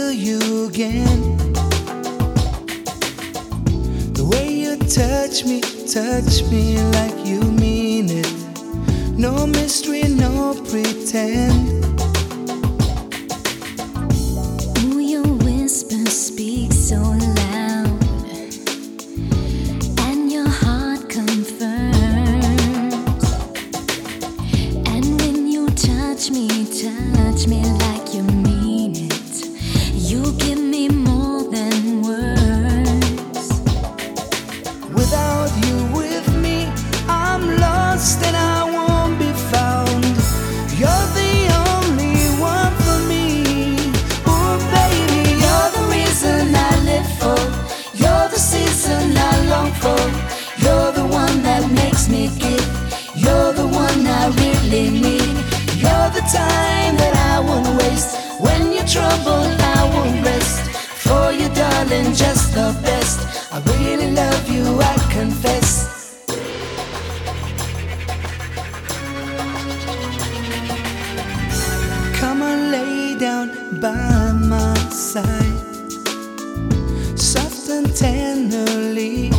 feel you again. The way you touch me like you mean it. No mystery, no pretend. Ooh, your whisper speaks so loud, and your heart confirms. And when you touch me like you mean it, you give me more than words. Without you with me, I'm lost and I won't be found. You're the only one for me. Oh baby, You're the reason I live for. You're the season I long for. You're the one that makes me give. You're the one I really need. You're the time that I won't waste. When you're troubled, I won't rest. For you, darling, just the best. I really love you, I confess. come and lay down by my side, soft and tenderly.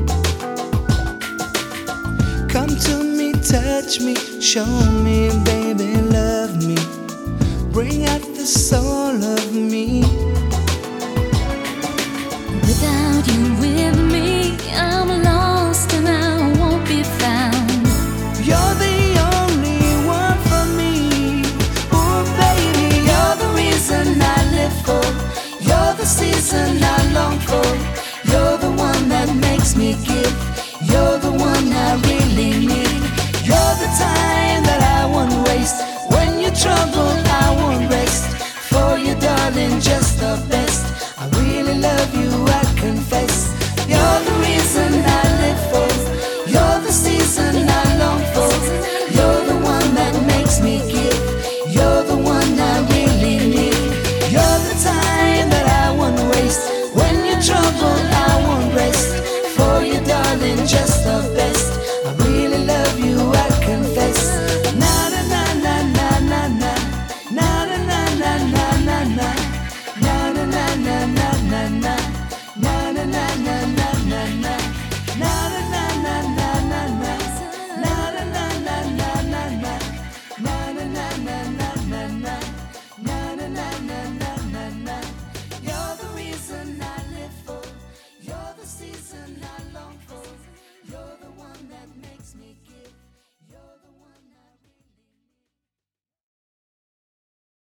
Come to me, touch me, show me, baby, love me. Bring out the soul of me. Without you with me, I'm lost and I won't be found. You're the only one for me. Oh baby, You're the reason I live for. You're the season I long for. You're the one that makes me give. You're the one I really need. You're the time that I won't waste. When you're troubled, I won't rest. For you, darling, just the best.